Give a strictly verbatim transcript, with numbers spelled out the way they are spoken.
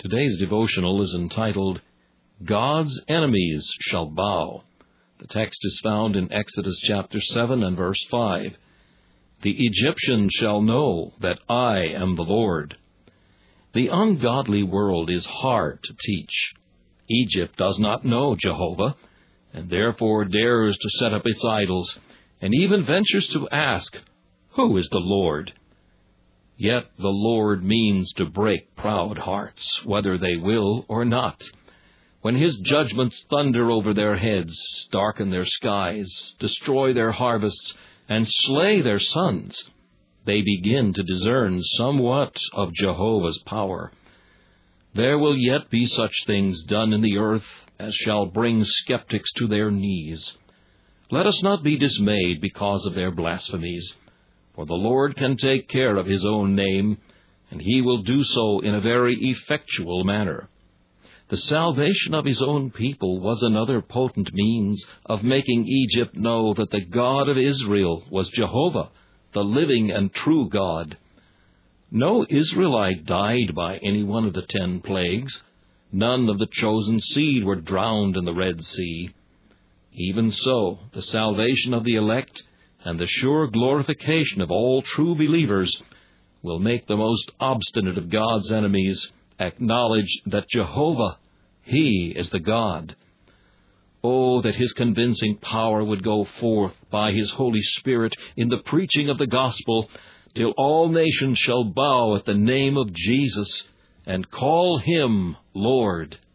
Today's devotional is entitled, God's Enemies Shall Bow. The text is found in Exodus chapter seven and verse five. The Egyptians shall know that I am the Lord. The ungodly world is hard to teach. Egypt does not know Jehovah, and therefore dares to set up its idols, and even ventures to ask, Who is the Lord? Yet the Lord means to break proud hearts, whether they will or not. When His judgments thunder over their heads, darken their skies, destroy their harvests, and slay their sons, they begin to discern somewhat of Jehovah's power. There will yet be such things done in the earth as shall bring skeptics to their knees. Let us not be dismayed because of their blasphemies, for the Lord can take care of His own name, and He will do so in a very effectual manner. The salvation of His own people was another potent means of making Egypt know that the God of Israel was Jehovah, the living and true God. No Israelite died by any one of the ten plagues. None of the chosen seed were drowned in the Red Sea. Even so, the salvation of the elect and the sure glorification of all true believers will make the most obstinate of God's enemies acknowledge that Jehovah, He is the God. Oh, that His convincing power would go forth by His Holy Spirit in the preaching of the gospel, till all nations shall bow at the name of Jesus and call Him Lord.